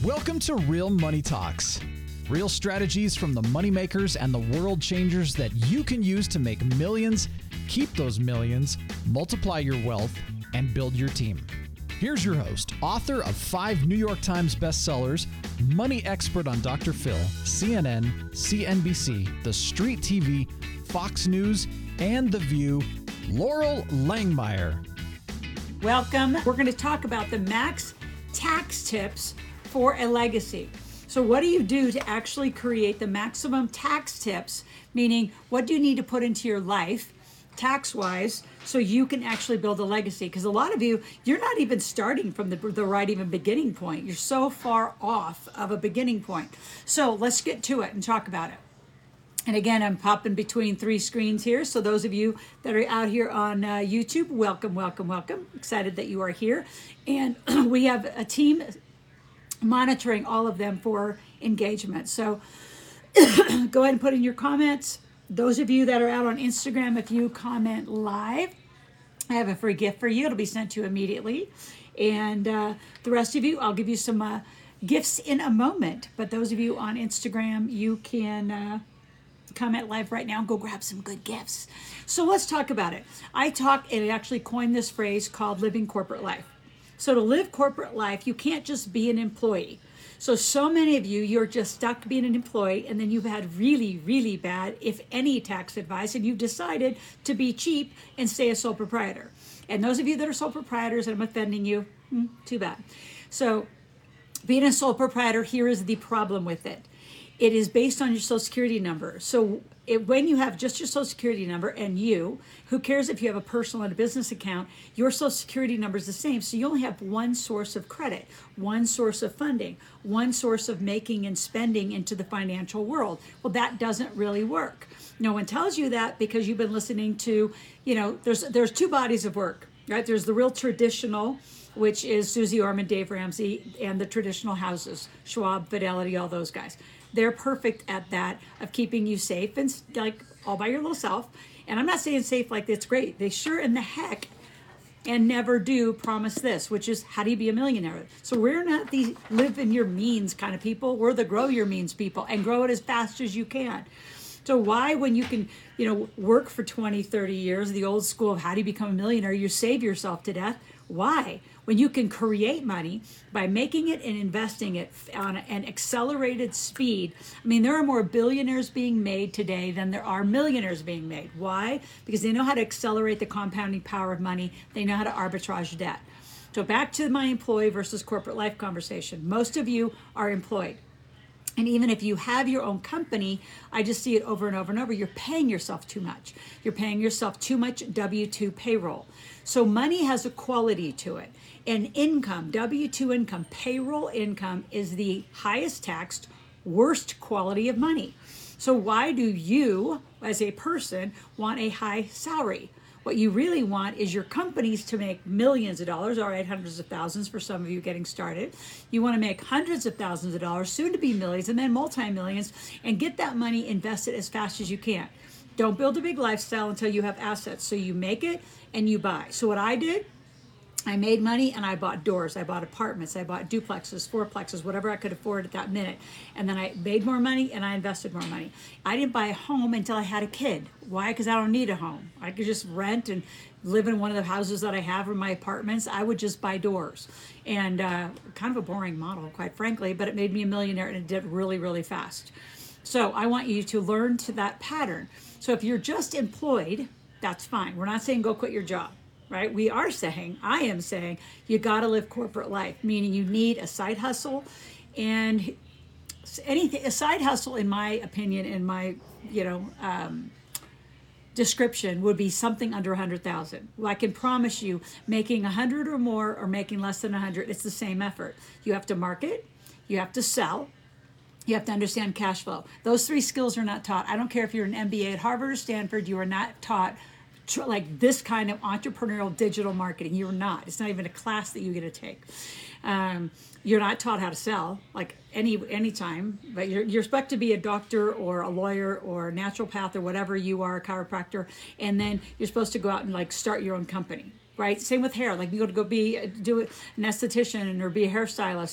Welcome to Real Money Talks. Real strategies from the moneymakers and the world changers that you can use to make millions, keep those millions, multiply your wealth, and build your team. Here's your host, author of 5 New York Times bestsellers, money expert on Dr. Phil, CNN, CNBC, The Street TV, Fox News, and The View, Loral Langemeier. Welcome. We're going to talk about the max tax tips for a legacy. So what do you do to actually create the maximum tax tips? Meaning, what do you need to put into your life tax-wise so you can actually build a legacy? Because a lot of you, you're not even starting from the right even beginning point. You're so far off of a beginning point. So let's get to it and talk about it. And again, I'm popping between 3 screens here. So those of you that are out here on YouTube, welcome, welcome, welcome. Excited that you are here. And we have a team monitoring all of them for engagement. So go ahead and put in your comments. Those of you that are out on Instagram, if you comment live, I have a free gift for you. It'll be sent to you immediately. And the rest of you, I'll give you some gifts in a moment. But those of you on Instagram, you can comment live right now and go grab some good gifts. So let's talk about it. I actually coined this phrase called living corporate life. So to live corporate life, you can't just be an employee. So many of you, you're just stuck being an employee, and then you've had really, really bad, if any, tax advice, and you've decided to be cheap and stay a sole proprietor. And those of you that are sole proprietors, and I'm offending you, too bad. So being a sole proprietor, here is the problem with it. It is based on your Social Security number. So when you have just your Social Security number and who cares if you have a personal and a business account, your Social Security number is the same. So you only have one source of credit, one source of funding, one source of making and spending into the financial world. Well, that doesn't really work. No one tells you that because you've been listening to, there's 2 bodies of work, right? There's the real traditional, which is Susie Orman, Dave Ramsey, and the traditional houses, Schwab, Fidelity, all those guys. They're perfect at that, of keeping you safe and like all by your little self. And I'm not saying safe like it's great. They sure in the heck and never do promise this, which is how do you be a millionaire? So we're not the live in your means kind of people. We're the grow your means people and grow it as fast as you can. So why, when you can, work for 20, 30 years, the old school of how do you become a millionaire, you save yourself to death? Why? When you can create money by making it and investing it on an accelerated speed. I mean, there are more billionaires being made today than there are millionaires being made. Why? Because they know how to accelerate the compounding power of money. They know how to arbitrage debt. So back to my employee versus corporate life conversation. Most of you are employed. And even if you have your own company, I just see it over and over and over, you're paying yourself too much. You're paying yourself too much W-2 payroll. So money has a quality to it. And income, W-2 income, payroll income is the highest taxed, worst quality of money. So why do you, as a person, want a high salary? What you really want is your companies to make millions of dollars, all right, hundreds of thousands for some of you getting started. You want to make hundreds of thousands of dollars, soon to be millions, and then multi-millions, and get that money invested as fast as you can. Don't build a big lifestyle until you have assets. So you make it and you buy. So what I did, I made money and I bought doors, I bought apartments, I bought duplexes, fourplexes, whatever I could afford at that minute. And then I made more money and I invested more money. I didn't buy a home until I had a kid. Why? Because I don't need a home. I could just rent and live in one of the houses that I have in my apartments. I would just buy doors. And kind of a boring model, quite frankly, but it made me a millionaire and it did really, really fast. So I want you to learn to that pattern. So if you're just employed, that's fine. We're not saying go quit your job. Right? I am saying, you got to live corporate life, meaning you need a side hustle, and a side hustle, in my opinion, in my, description would be something under 100,000. Well, I can promise you, making 100 or more or making less than 100, it's the same effort. You have to market, you have to sell, you have to understand cash flow. Those 3 skills are not taught. I don't care if you're an MBA at Harvard or Stanford, you are not taught like this kind of entrepreneurial digital marketing. You're not. It's not even a class that you get to take. You're not taught how to sell like any time, but you're expected to be a doctor or a lawyer or a naturopath or whatever you are, a chiropractor, and then you're supposed to go out and like start your own company, right? Same with hair. Like you got to do an esthetician or be a hairstylist.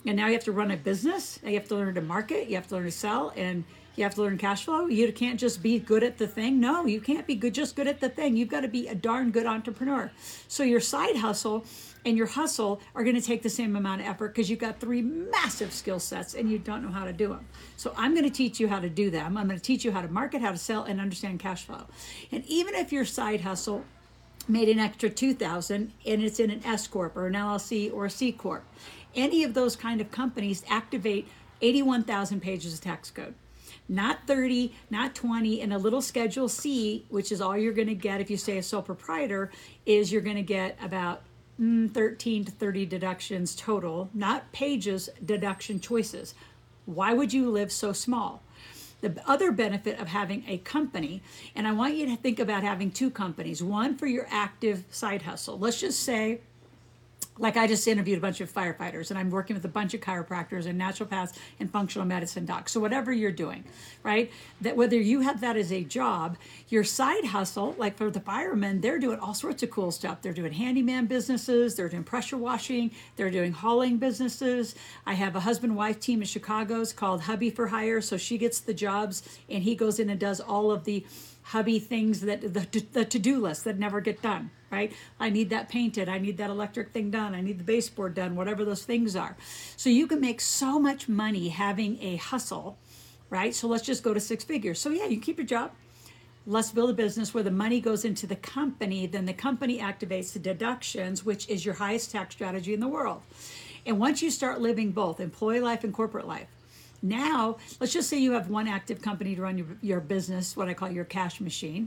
And now you have to run a business. You have to learn to market. You have to learn to sell, and you have to learn cash flow. You can't just be good at the thing. No, you can't be just good at the thing. You've got to be a darn good entrepreneur. So your side hustle and your hustle are going to take the same amount of effort because you've got 3 massive skill sets and you don't know how to do them. So I'm going to teach you how to do them. I'm going to teach you how to market, how to sell, and understand cash flow. And even if your side hustle made an extra $2,000 and it's in an S Corp or an LLC or a C Corp, any of those kind of companies activate 81,000 pages of tax code. Not 30, not 20, and a little Schedule C, which is all you're going to get if you stay a sole proprietor, is you're going to get about 13 to 30 deductions total, not pages, deduction choices. Why would you live so small? The other benefit of having a company, and I want you to think about having 2 companies, one for your active side hustle. Let's just say, like I just interviewed a bunch of firefighters and I'm working with a bunch of chiropractors and naturopaths and functional medicine docs. So whatever you're doing, right? That whether you have that as a job, your side hustle, like for the firemen, they're doing all sorts of cool stuff. They're doing handyman businesses. They're doing pressure washing. They're doing hauling businesses. I have a husband-wife team in Chicago. It's called Hubby for Hire. So she gets the jobs and he goes in and does all of the hubby things, that the to-do list that never get done, right? I need that painted. I need that electric thing done. I need the baseboard done, whatever those things are. So you can make so much money having a hustle, right? So let's just go to 6 figures. So yeah, you keep your job. Let's build a business where the money goes into the company. Then the company activates the deductions, which is your highest tax strategy in the world. And once you start living both employee life and corporate life, now, let's just say you have one active company to run your business, what I call your cash machine.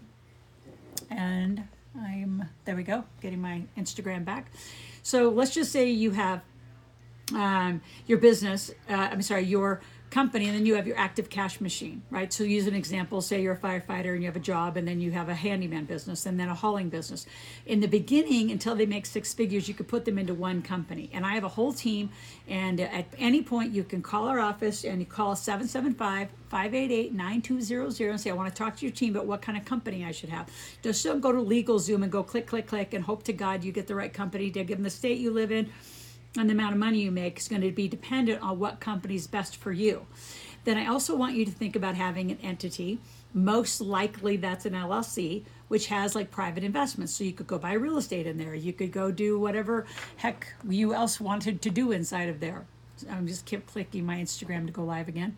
And there we go, getting my Instagram back. So let's just say you have your business, your company, and then you have your active cash machine, right? So use an example, say you're a firefighter and you have a job, and then you have a handyman business and then a hauling business. In the beginning, until they make 6 figures, you could put them into one company. And I have a whole team, and at any point you can call our office and you call 775-588-9200 and say, I want to talk to your team about what kind of company I should have. Just don't go to LegalZoom and go click, click, click, and hope to God you get the right company. To give them the state you live in, and the amount of money you make is going to be dependent on what company is best for you. Then I also want you to think about having an entity. Most likely that's an LLC, which has like private investments. So you could go buy real estate in there. You could go do whatever heck you else wanted to do inside of there. I'm just keep clicking my Instagram to go live again.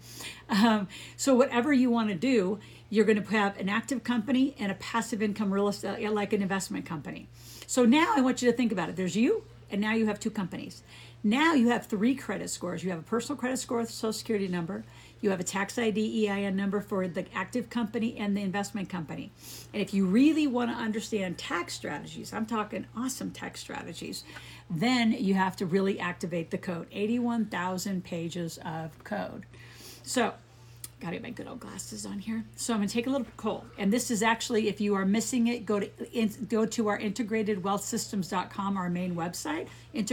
So whatever you want to do, you're going to have an active company and a passive income real estate, like an investment company. So now I want you to think about it. There's you. And now you have 2 companies. Now you have 3 credit scores. You have a personal credit score with a social security number. You have a tax ID EIN number for the active company and the investment company. And if you really want to understand tax strategies, I'm talking awesome tax strategies, then you have to really activate the code. 81,000 pages of code. So got to get my good old glasses on here. So I'm going to take a little poll. And this is actually, if you are missing it, go to our integratedwealthsystems.com, our main website,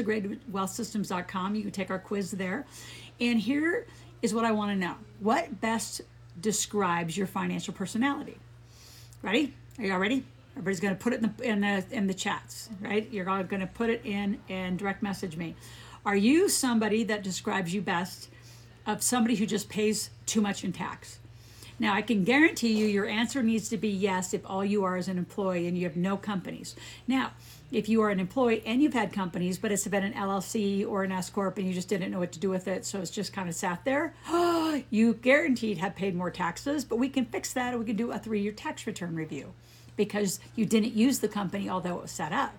integratedwealthsystems.com. You can take our quiz there. And here is what I want to know. What best describes your financial personality? Ready? Are you all ready? Everybody's going to put it in the chats, right? You're all going to put it in and direct message me. Are you somebody that describes you best of somebody who just pays too much in tax? Now, I can guarantee you your answer needs to be yes if all you are is an employee and you have no companies. Now, if you are an employee and you've had companies, but it's been an LLC or an S Corp and you just didn't know what to do with it, so it's just kind of sat there, you guaranteed have paid more taxes, but we can fix that, and we can do a 3-year tax return review because you didn't use the company although it was set up.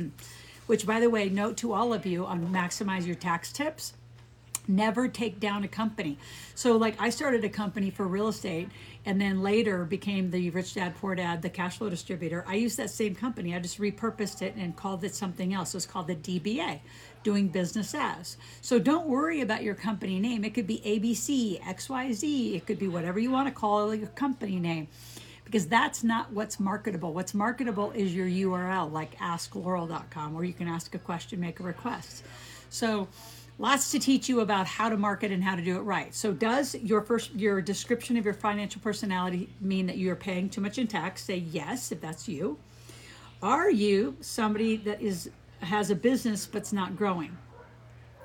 Which, by the way, note to all of you on Maximize Your Tax Tips, never take down a company. So like I started a company for real estate and then later became the Rich Dad Poor Dad, the cash flow distributor. I used that same company. I just repurposed it and called it something else. It's called the DBA, doing business as. So don't worry about your company name. It could be ABC, XYZ. It could be whatever you want to call your company name, because that's not what's marketable. What's marketable is your URL, like asklaurel.com, where you can ask a question, make a request. So lots to teach you about how to market and how to do it right. So does your description of your financial personality mean that you're paying too much in tax? Say yes, if that's you. Are you somebody that has a business but's not growing?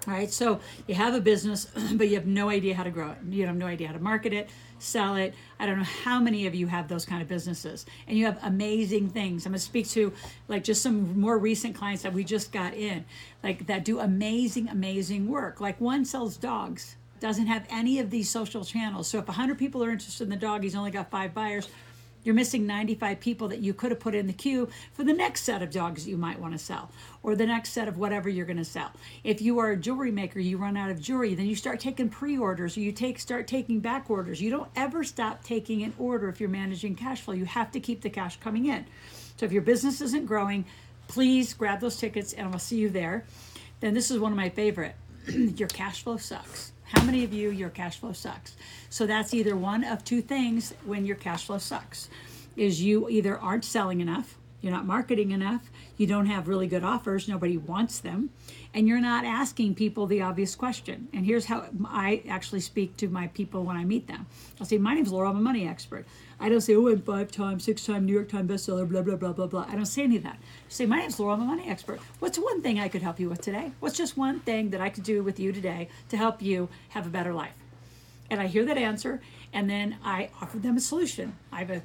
All right, so you have a business, but you have no idea how to grow it. You have no idea how to market it, sell it. I don't know how many of you have those kind of businesses, and you have amazing things. I'm going to speak to like just some more recent clients that we just got in, like that do amazing, amazing work. Like one sells dogs, doesn't have any of these social channels. So if 100 people are interested in the dog, he's only got 5 buyers. You're missing 95 people that you could have put in the queue for the next set of dogs that you might want to sell, or the next set of whatever you're going to sell. If you are a jewelry maker, you run out of jewelry, then you start taking pre-orders, or you start taking back orders. You don't ever stop taking an order if you're managing cash flow. You have to keep the cash coming in. So if your business isn't growing, please grab those tickets and I'll see you there. Then this is one of my favorite. Your cash flow sucks. How many of you, your cash flow sucks? So that's either one of two things when your cash flow sucks. Is you either aren't selling enough, you're not marketing enough, you don't have really good offers, nobody wants them, and you're not asking people the obvious question. And here's how I actually speak to my people when I meet them. I'll say, my name's Laura, I'm a money expert. I don't say, oh, I'm 5-time, 6-time New York Times bestseller, blah, blah, blah, blah, blah. I don't say any of that. I say, my name's Laura, I'm a money expert. What's one thing I could help you with today? What's just one thing that I could do with you today to help you have a better life? And I hear that answer, and then I offer them a solution. I have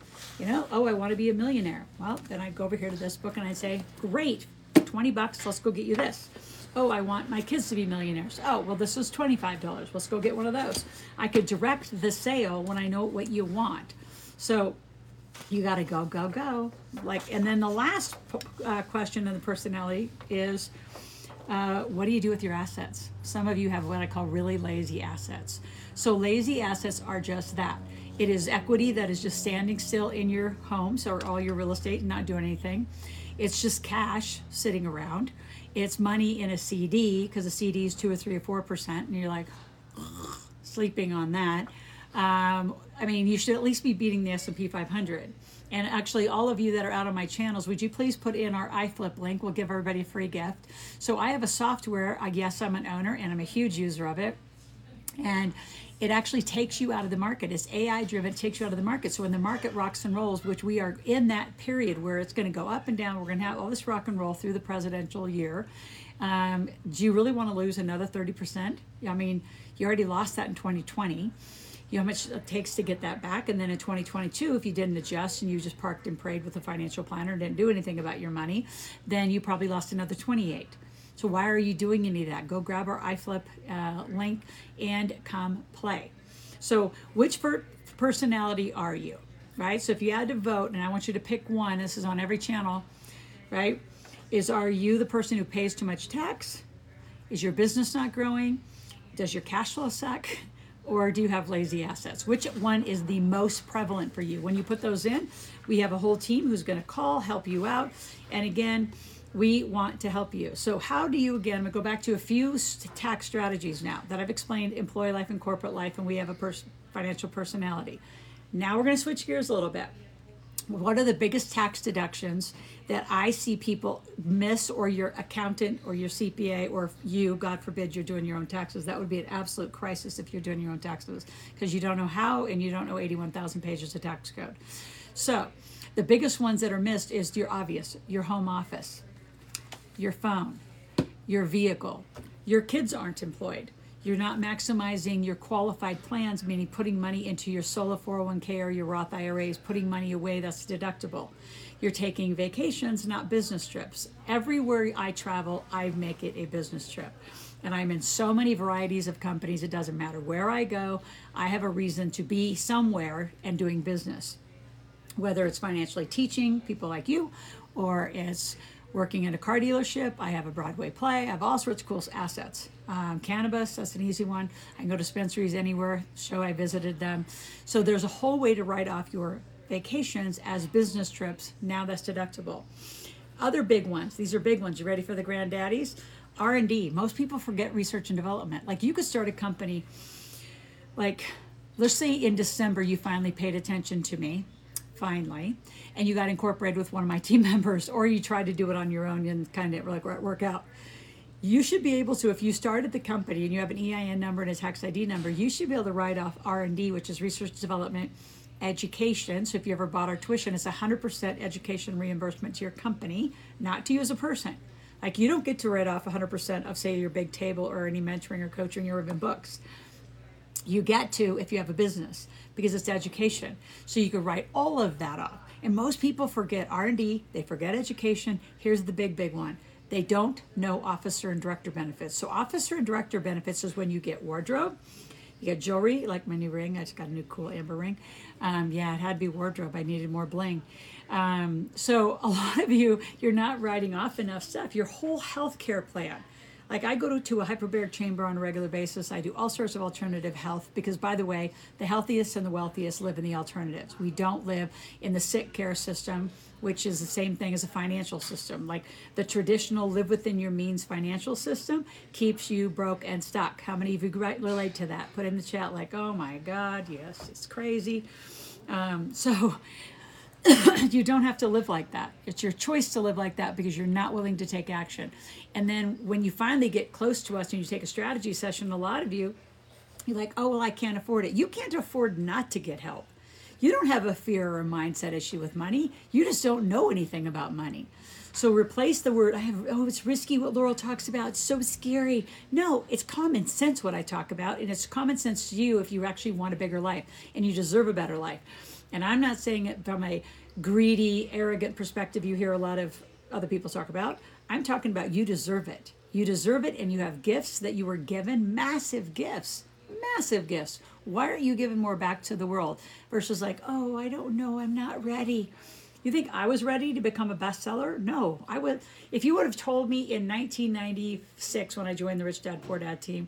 I want to be a millionaire. Well, then I go over here to this book and I say, great, $20, let's go get you this. Oh, I want my kids to be millionaires. Oh, well, this is $25. Let's go get one of those. I could direct the sale when I know what you want. So you got to go, go, go. And then the last question in the personality is, what do you do with your assets? Some of you have what I call really lazy assets. So lazy assets are just that. It is equity that is just standing still in your homes or all your real estate and not doing anything. It's just cash sitting around. It's money in a CD, because a CD is 2 or 3 or 4%, and you're like sleeping on that. You should at least be beating the S&P 500. And actually, all of you that are out on my channels, would you please put in our iFlip link? We'll give everybody a free gift. So I have a software. Yes, I'm an owner, and I'm a huge user of it. And it actually takes you out of the market. It's AI driven, it takes you out of the market. So when the market rocks and rolls, which we are in that period where it's going to go up and down, we're going to have all this rock and roll through the presidential year. Do you really want to lose another 30%? I mean, you already lost that in 2020. You know how much it takes to get that back. And then in 2022, if you didn't adjust and you just parked and prayed with a financial planner and didn't do anything about your money, then you probably lost another 28. So why are you doing any of that? Go grab our iFlip link and come play. So which personality are you, right? So if you had to vote, and I want you to pick one, this is on every channel, right? Are you the person who pays too much tax? Is your business not growing? Does your cash flow suck? Or do you have lazy assets? Which one is the most prevalent for you? When you put those in, we have a whole team who's going to call, help you out. And again, we want to help you. So how do you, again, I'm going to go back to a few tax strategies now that I've explained, employee life and corporate life, and we have a financial personality. Now we're going to switch gears a little bit. What are the biggest tax deductions that I see people miss, or your accountant or your CPA, or you, God forbid, you're doing your own taxes? That would be an absolute crisis if you're doing your own taxes, because you don't know how and you don't know 81,000 pages of tax code. So the biggest ones that are missed is your obvious, your home office, your phone, your vehicle. Your kids aren't employed. You're not maximizing your qualified plans, meaning putting money into your solo 401k or your Roth IRAs, putting money away that's deductible. You're taking vacations, not business trips. Everywhere I travel, I make it a business trip. And I'm in so many varieties of companies, it doesn't matter where I go, I have a reason to be somewhere and doing business. Whether it's financially teaching people like you, or it's working in a car dealership, I have a Broadway play, I have all sorts of cool assets. Cannabis, that's an easy one. I can go to dispensaries anywhere, show I visited them. So there's a whole way to write off your vacations as business trips. Now that's deductible. Other big ones, these are big ones. You ready for the granddaddies? R&D. Most people forget research and development. Like, you could start a company, like, let's say in December you finally paid attention to me, finally, and you got incorporated with one of my team members, or you tried to do it on your own and kind of like work out. You should be able to, if you started the company and you have an EIN number and a tax ID number, you should be able to write off R&D, which is research development, education. So if you ever bought our tuition, it's 100% education reimbursement to your company, not to you as a person. Like you don't get to write off 100% of, say, your big table or any mentoring or coaching or even books. You get to if you have a business because it's education. So you could write all of that off. And most people forget R&D, they forget education. Here's the big one. They don't know officer and director benefits. So officer and director benefits is when you get wardrobe, you get jewelry, like my new ring. I just got a new cool amber ring. Yeah, it had to be wardrobe. I needed more bling. So a lot of you're not writing off enough stuff. Your whole healthcare plan. Like I go to a hyperbaric chamber on a regular basis. I do all sorts of alternative health because, by the way, the healthiest and the wealthiest live in the alternatives. We don't live in the sick care system, which is the same thing as a financial system. Like the traditional live within your means financial system keeps you broke and stuck. How many of you relate to that? Put in the chat like, oh my God, yes, it's crazy. So you don't have to live like that. It's your choice to live like that because you're not willing to take action. And then when you finally get close to us and you take a strategy session, a lot of you're like, oh, well, I can't afford it. You can't afford not to get help. You don't have a fear or a mindset issue with money. You just don't know anything about money. So replace the word, it's risky what Laurel talks about. It's so scary. No, it's common sense what I talk about. And it's common sense to you if you actually want a bigger life and you deserve a better life. And I'm not saying it from a greedy, arrogant perspective you hear a lot of other people talk about. I'm talking about you deserve it. You deserve it, and you have gifts that you were given, massive gifts, massive gifts. Why aren't you giving more back to the world versus like, oh, I don't know, I'm not ready. You think I was ready to become a bestseller? No, I would. If you would have told me in 1996 when I joined the Rich Dad Poor Dad team,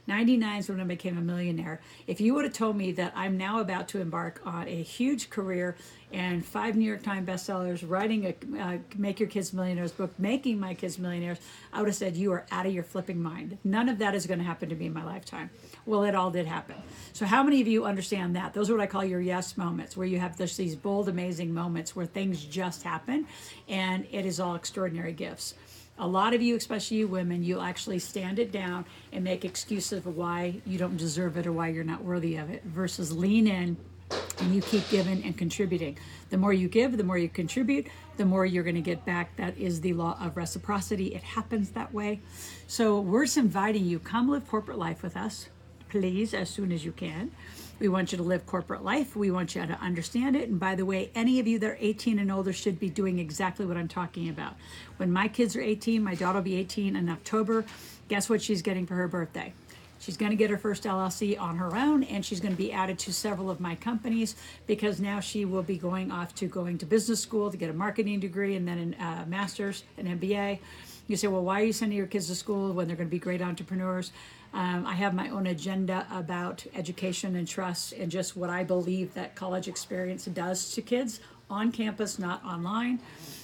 99 is when I became a millionaire. If you would have told me that I'm now about to embark on a huge career and 5 New York Times bestsellers, writing a Make Your Kids Millionaires book, making my kids millionaires, I would have said, you are out of your flipping mind. None of that is going to happen to me in my lifetime. Well, it all did happen. So how many of you understand that? Those are what I call your yes moments, where you have these bold, amazing moments where things just happen, and it is all extraordinary gifts. A lot of you, especially you women, you'll actually stand it down and make excuses of why you don't deserve it or why you're not worthy of it, versus lean in and you keep giving and contributing. The more you give, the more you contribute, the more you're going to get back. That is the law of reciprocity. It happens that way. So we're just inviting you, come live corporate life with us, please, as soon as you can. We want you to live corporate life. We want you to understand it. And by the way, any of you that are 18 and older should be doing exactly what I'm talking about. When my kids are 18, my daughter will be 18 in October. Guess what she's getting for her birthday? She's going to get her first LLC on her own, and she's going to be added to several of my companies because now she will be going to business school to get a marketing degree and then a master's, an MBA. You say, well, why are you sending your kids to school when they're going to be great entrepreneurs? I have my own agenda about education and trust and just what I believe that college experience does to kids on campus, not online.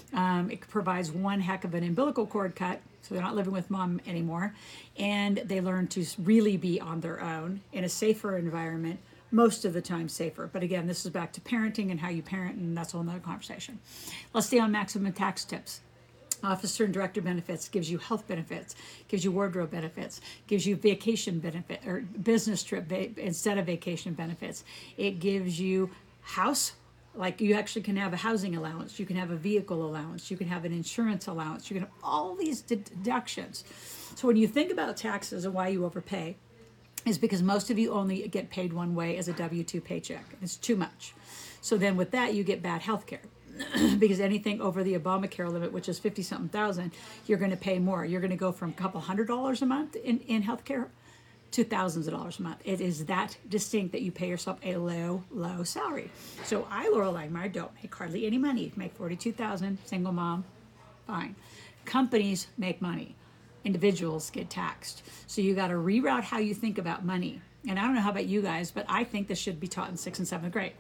It provides one heck of an umbilical cord cut, so they're not living with mom anymore, and they learn to really be on their own in a safer environment, most of the time safer. But again, this is back to parenting and how you parent, and that's a whole nother conversation. Let's stay on maximum tax tips. Officer and director benefits gives you health benefits, gives you wardrobe benefits, gives you vacation benefit or business trip instead of vacation benefits. It gives you house, like you actually can have a housing allowance, you can have a vehicle allowance, you can have an insurance allowance, you can have all these deductions. So when you think about taxes and why you overpay, is because most of you only get paid one way as a W-2 paycheck. It's too much. So then with that, you get bad health care. Because anything over the Obamacare limit, which is 50-something thousand, you're going to pay more. You're going to go from a couple $100s a month in healthcare to thousands of dollars a month. It is that distinct that you pay yourself a low salary. So I, Laurel Langmeyer, don't make hardly any money. Make $42,000, single mom, fine. Companies make money. Individuals get taxed. So you got to reroute how you think about money. And I don't know how about you guys, but I think this should be taught in 6th and 7th grade.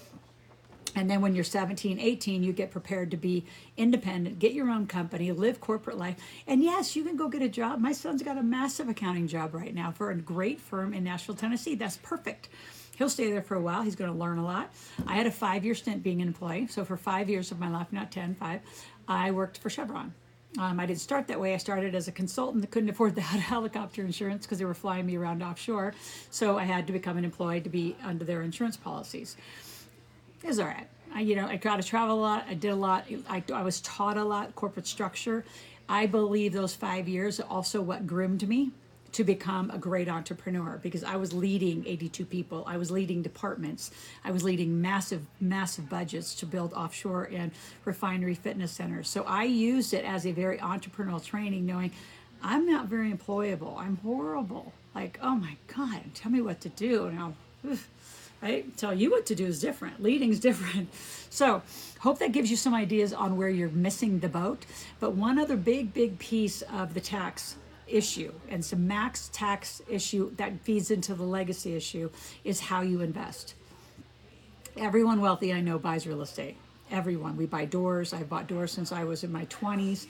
And then when you're 17, 18, you get prepared to be independent, get your own company, live corporate life. And yes, you can go get a job. My son's got a massive accounting job right now for a great firm in Nashville, Tennessee. That's perfect. He'll stay there for a while. He's going to learn a lot. I had a 5-year stint being an employee. So for 5 years of my life, not 10, 5, I worked for Chevron. I didn't start that way. I started as a consultant that couldn't afford the helicopter insurance because they were flying me around offshore. So I had to become an employee to be under their insurance policies. It was all right. I got to travel a lot. I did a lot. I was taught a lot, corporate structure. I believe those 5 years are also what groomed me to become a great entrepreneur, because I was leading 82 people. I was leading departments. I was leading massive, massive budgets to build offshore and refinery fitness centers. So I used it as a very entrepreneurial training, knowing I'm not very employable. I'm horrible. Like, oh my God, tell me what to do. And I'll, right? Tell you what to do is different. Leading is different. So hope that gives you some ideas on where you're missing the boat. But one other big piece of the tax issue, and some max tax issue that feeds into the legacy issue, is how you invest. Everyone wealthy I know buys real estate. Everyone. We buy doors. I bought doors since I was in my 20s.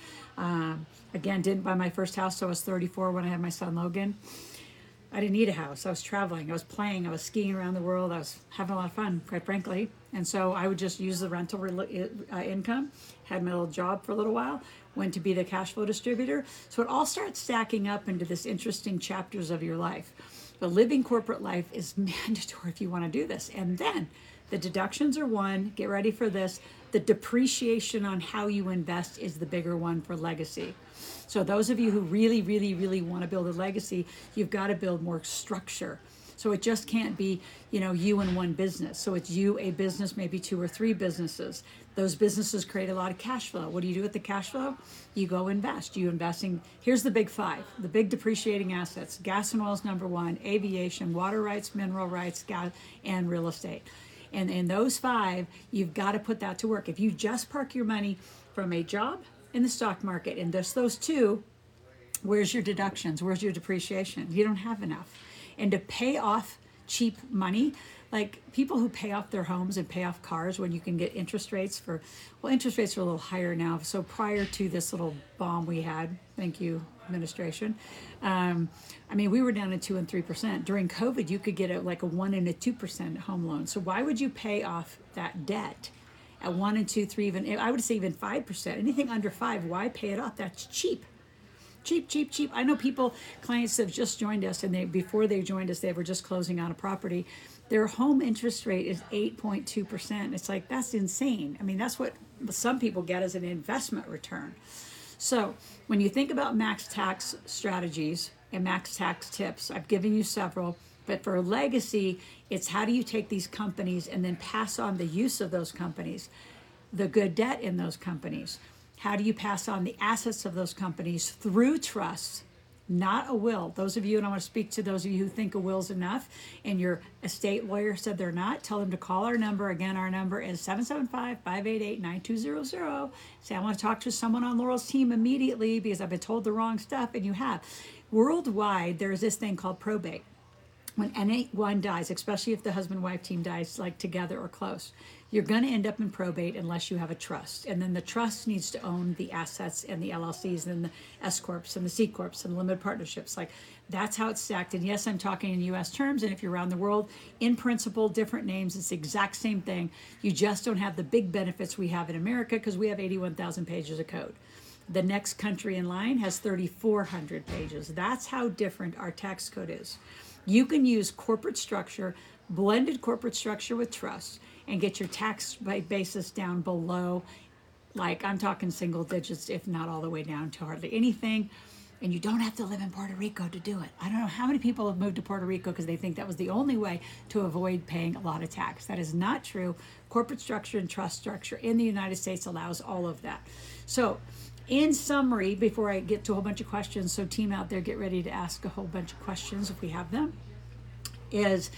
Again, didn't buy my first house till I was 34 when I had my son Logan. I didn't need a house. I was traveling. I was playing. I was skiing around the world. I was having a lot of fun, quite frankly. And so I would just use the rental income, had my little job for a little while, went to be the cash flow distributor. So it all starts stacking up into this interesting chapters of your life. But living corporate life is mandatory if you want to do this. And then the deductions are one. Get ready for this. The depreciation on how you invest is the bigger one for legacy. So those of you who really want to build a legacy, you've got to build more structure. So it just can't be, you and one business. So it's you, a business, maybe 2 or 3 businesses. Those businesses create a lot of cash flow. What do you do with the cash flow? You go invest. You investing. Here's the big 5, the big depreciating assets. Gas and oil is number 1, aviation, water rights, mineral rights, gas, and real estate. And in those 5, you've got to put that to work. If you just park your money from a job in the stock market and just those 2, where's your deductions? Where's your depreciation? You don't have enough. And to pay off cheap money, like people who pay off their homes and pay off cars when you can get interest rates interest rates are a little higher now. So prior to this little bomb we had, thank you, administration, we were down to 2 and 3%. During COVID, you could get a 1 and a 2% home loan. So why would you pay off that debt at 1 and 2, 3, even, I would say even 5%, anything under 5, why pay it off? That's cheap. Cheap. I know clients that have just joined us, and before they joined us, they were just closing on a property. Their home interest rate is 8.2%. It's like, that's insane. That's what some people get as an investment return. So when you think about max tax strategies and max tax tips, I've given you several, but for legacy, it's how do you take these companies and then pass on the use of those companies, the good debt in those companies. How do you pass on the assets of those companies through trust, not a will? Those of you, and I want to speak to those of you who think a will's enough and your estate lawyer said they're not, tell them to call our number. Again, our number is 775-588-9200. Say, I want to talk to someone on Laurel's team immediately because I've been told the wrong stuff, and you have. Worldwide, there's this thing called probate. When anyone dies, especially if the husband-wife team dies together or close, you're going to end up in probate unless you have a trust. And then the trust needs to own the assets and the LLCs and the S Corps and the C Corps and the limited partnerships. That's how it's stacked. And yes, I'm talking in U.S. terms. And if you're around the world, in principle, different names, it's the exact same thing. You just don't have the big benefits we have in America because we have 81,000 pages of code. The next country in line has 3,400 pages. That's how different our tax code is. You can use corporate structure, blended corporate structure with trust, and get your tax basis down below, I'm talking single digits, if not all the way down to hardly anything. And you don't have to live in Puerto Rico to do it. I don't know how many people have moved to Puerto Rico because they think that was the only way to avoid paying a lot of tax. That is not true. Corporate structure and trust structure in the United States allows all of that. So in summary, before I get to a whole bunch of questions, so team out there, get ready to ask a whole bunch of questions if we have them, is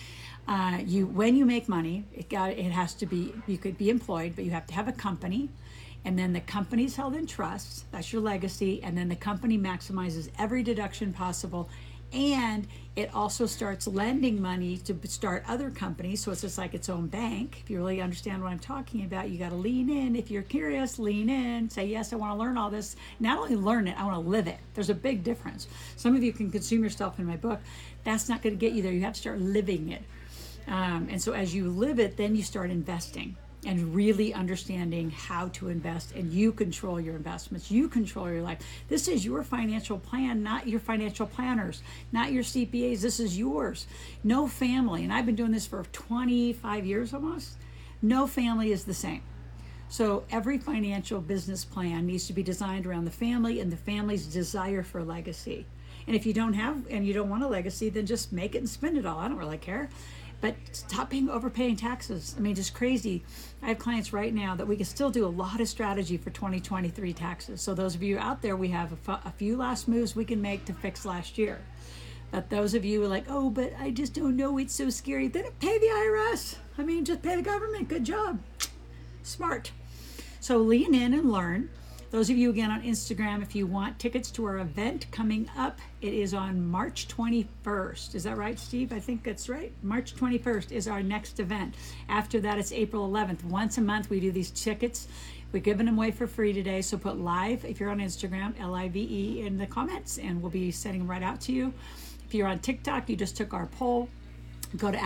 when you make money, it has to be, you could be employed, but you have to have a company, and then the company's held in trust. That's your legacy, and then the company maximizes every deduction possible, and it also starts lending money to start other companies. So it's just like its own bank. If you really understand what I'm talking about, you got to lean in. If you're curious, lean in. Say, yes, I want to learn all this. Not only learn it, I want to live it. There's a big difference. Some of you can consume yourself in my book. That's not going to get you there. You have to start living it. And so as you live it, then you start investing and really understanding how to invest, and you control your investments. You control your life. This is your financial plan, not your financial planners, not your CPAs. This is yours. No family, and I've been doing this for 25 years almost, no family is the same. So every financial business plan needs to be designed around the family and the family's desire for legacy. And if you don't have and you don't want a legacy, then just make it and spend it all. I don't really care. But stop overpaying taxes. I mean, just crazy. I have clients right now that we can still do a lot of strategy for 2023 taxes. So those of you out there, we have a few last moves we can make to fix last year. But those of you who are like, oh, but I just don't know, it's so scary, then pay the IRS. I mean, just pay the government. Good job. Smart. So lean in and learn. Those of you again on Instagram, if you want tickets to our event coming up, it is on March 21st. Is that right, Steve? I think that's right. March 21st is our next event. After that, it's April 11th. Once a month, we do these tickets. We're giving them away for free today. So put live, if you're on Instagram, LIVE in the comments, and we'll be sending them right out to you. If you're on TikTok, you just took our poll. Go to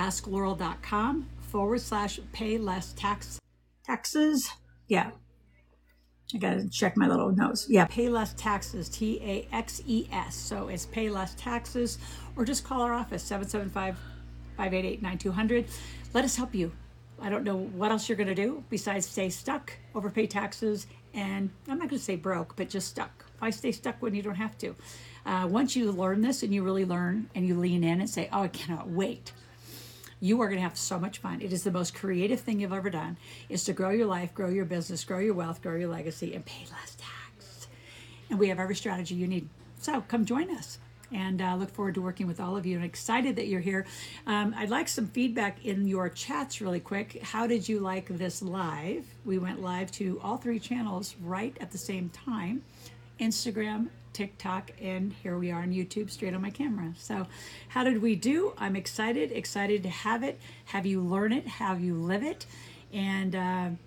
asklaurel.com/pay less taxes. Yeah. I gotta check my little notes. Yeah, pay less taxes, TAXES. So it's pay less taxes, or just call our office, 775-588-9200. Let us help you. I don't know what else you're gonna do besides stay stuck, overpay taxes, and I'm not gonna say broke, but just stuck. Why stay stuck when you don't have to? Once you learn this and you really learn and you lean in and say, oh, I cannot wait, you are going to have so much fun. It is the most creative thing you've ever done, is to grow your life, grow your business, grow your wealth, grow your legacy, and pay less tax. And we have every strategy you need. So come join us. And look forward to working with all of you. I'm excited that you're here. I'd like some feedback in your chats really quick. How did you like this live? We went live to all 3 channels right at the same time. Instagram, TikTok, and here we are on YouTube straight on my camera. So how did we do? I'm excited to have it, have you learn it, have you live it. And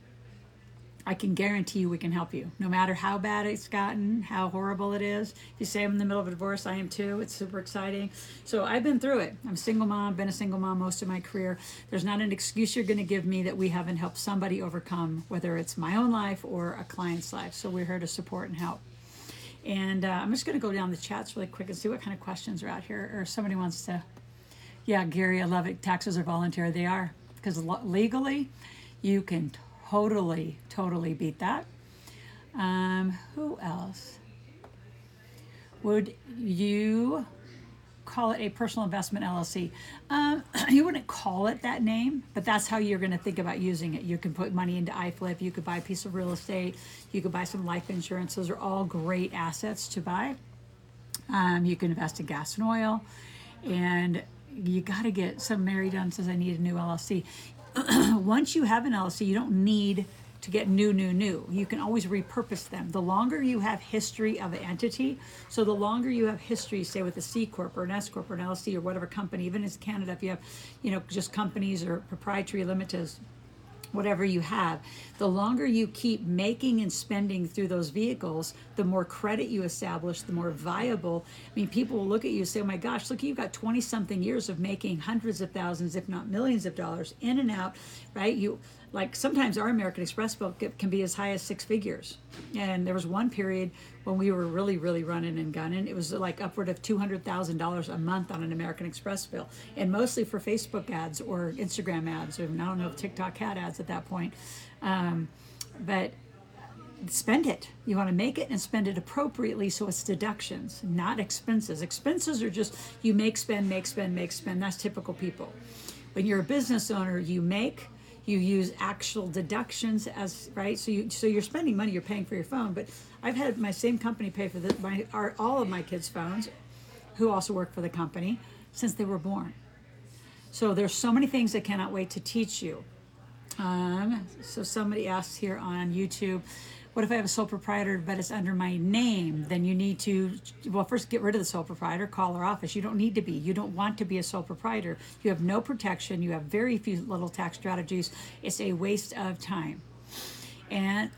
I can guarantee you we can help you. No matter how bad it's gotten, how horrible it is. If you say I'm in the middle of a divorce, I am too. It's super exciting. So I've been through it. I'm a single mom, been a single mom most of my career. There's not an excuse you're gonna give me that we haven't helped somebody overcome, whether it's my own life or a client's life. So we're here to support and help. And I'm just going to go down the chats really quick and see what kind of questions are out here. Or somebody wants to, yeah, Gary, I love it. Taxes are voluntary. They are. Because legally, you can totally beat that. Who else? Would you call it a personal investment LLC? You wouldn't call it that name, but that's how you're going to think about using it. You can put money into iFlip. You could buy a piece of real estate. You could buy some life insurance. Those are all great assets to buy. You can invest in gas and oil, and you got to get some. Mary Dunn says, I need a new LLC. Once you have an LLC, you don't need to get new. You can always repurpose them. The longer you have history of an entity, so the longer you have history, say with a C Corp or an S Corp or an LLC or whatever company, even in Canada, if you have, just companies or proprietary limiteds, whatever you have, the longer you keep making and spending through those vehicles, the more credit you establish, the more viable. I mean, people will look at you and say, oh my gosh, look, you've got 20 something years of making hundreds of thousands, if not millions of dollars in and out, right? Like sometimes our American Express bill can be as high as 6 figures. And there was one period when we were really running and gunning. It was like upward of $200,000 a month on an American Express bill. And mostly for Facebook ads or Instagram ads. Or I don't know if TikTok had ads at that point. But spend it. You want to make it and spend it appropriately so it's deductions, not expenses. Expenses are just you make, spend. That's typical people. When you're a business owner, you use actual deductions as right. So you're spending money. You're paying for your phone. But I've had my same company pay for all of my kids' phones, who also work for the company, since they were born. So there's so many things I cannot wait to teach you. So somebody asks here on YouTube, what if I have a sole proprietor but it's under my name? Then you need to, first get rid of the sole proprietor, call our office. You don't need to be. You don't want to be a sole proprietor. You have no protection. You have very few little tax strategies. It's a waste of time. And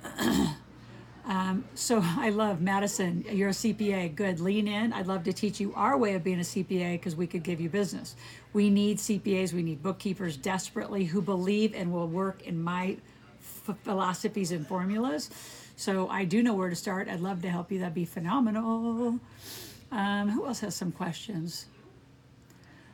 so I love Madison. You're a CPA. Good. Lean in. I'd love to teach you our way of being a CPA because we could give you business. We need CPAs. We need bookkeepers desperately who believe and will work in my philosophies and formulas. So I do know where to start. I'd love to help you. That'd be phenomenal. Who else has some questions?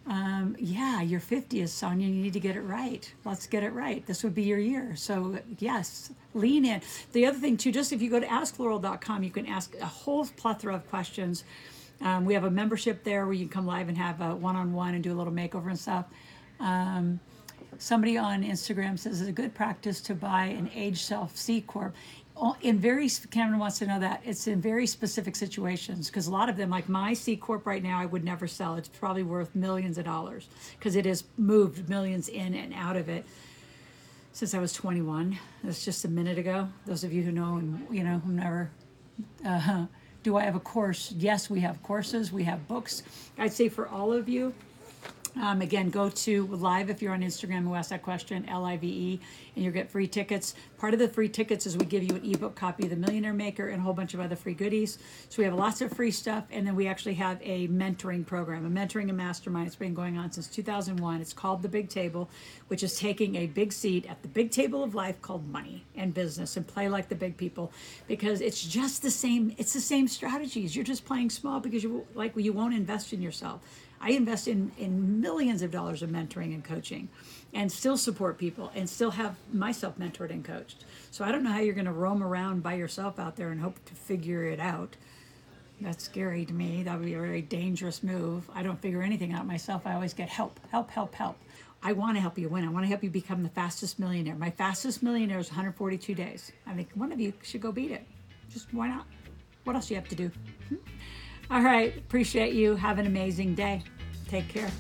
Yeah, your 50th, Sonia, you need to get it right. Let's get it right. This would be your year. So yes, lean in. The other thing too, just if you go to AskLaurel.com, you can ask a whole plethora of questions. We have a membership there where you can come live and have a one-on-one and do a little makeover and stuff. Somebody on Instagram says it's a good practice to buy an aged self C Corp. Cameron wants to know that it's in very specific situations, because a lot of them, like my C Corp right now, I would never sell. It's probably worth millions of dollars because it has moved millions in and out of it since I was 21. That's just a minute ago. Those of you who know and who never. Do I have a course? Yes, we have courses. We have books. I'd say for all of you. Again, go to live if you're on Instagram who asked that question, LIVE, and you'll get free tickets. Part of the free tickets is we give you an ebook copy of The Millionaire Maker and a whole bunch of other free goodies. So we have lots of free stuff, and then we actually have a mentoring program, a mentoring and mastermind. It's been going on since 2001. It's called The Big Table, which is taking a big seat at the big table of life called money and business and play like the big people, because it's just the same. It's the same strategies. You're just playing small because you won't invest in yourself. I invest in millions of dollars of mentoring and coaching and still support people and still have myself mentored and coached. So I don't know how you're going to roam around by yourself out there and hope to figure it out. That's scary to me. That would be a very dangerous move. I don't figure anything out myself. I always get help. I want to help you win. I want to help you become the fastest millionaire. My fastest millionaire is 142 days. I think one of you should go beat it. Just why not? What else do you have to do? All right. Appreciate you. Have an amazing day. Take care.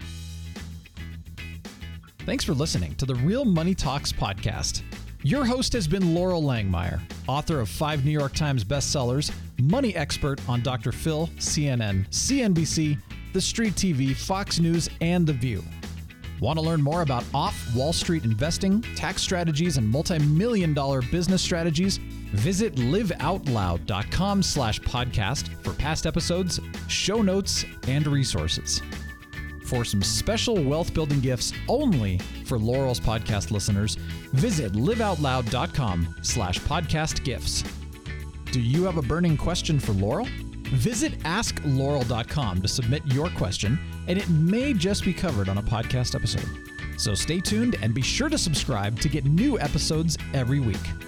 Thanks for listening to the Real Money Talks podcast. Your host has been Laurel Langmeyer, author of 5 New York Times bestsellers, money expert on Dr. Phil, CNN, CNBC, The Street TV, Fox News, and The View. Want to learn more about off-Wall Street investing, tax strategies, and multi-million-dollar business strategies? Visit liveoutloud.com/podcast for past episodes, show notes, and resources. For some special wealth-building gifts only for Laurel's podcast listeners, visit liveoutloud.com/podcast gifts. Do you have a burning question for Laurel? Visit asklaurel.com to submit your question, and it may just be covered on a podcast episode. So stay tuned and be sure to subscribe to get new episodes every week.